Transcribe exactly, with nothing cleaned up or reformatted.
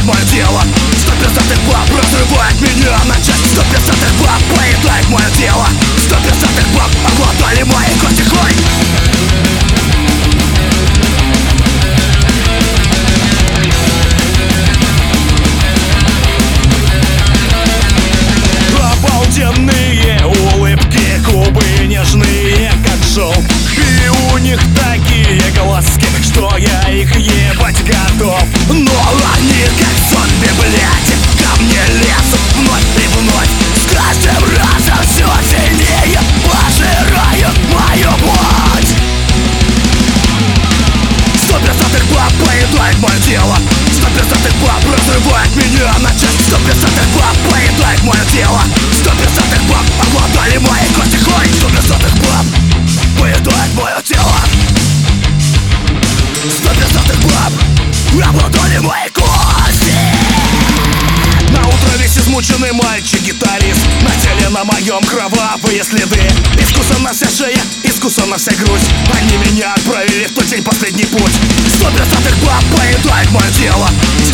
поедает мое тело. Сто перцентных баб разрывает меня на части. Сто перцентных баб поедает мое тело. Сто перцентных баб обладали моей кости. Хой! Обалденные улыбки, губы нежные, как жел. И у них такие глазки, что я их ебать готов. Но они как зомби, блядь, ко мне лезут вновь и вновь. С каждым разом все сильнее пожирают мою плоть. Сто перцентных баб поедает мое тело. Сто перцентных баб разрывает меня на части. Сто перцентных баб поедает мое тело. Сто перцентных баб обладали моей кости. Хой! Сто перцентных баб поедает мое тело. Сто перцентных баб обладали моей кости. На утро весь измученный мальчик-гитарист. На теле на моем кровавые следы. Искусана вся шея, искусана вся грудь. Они меня отправили в тот день последний путь. Сто перцентных баб поедает мое тело.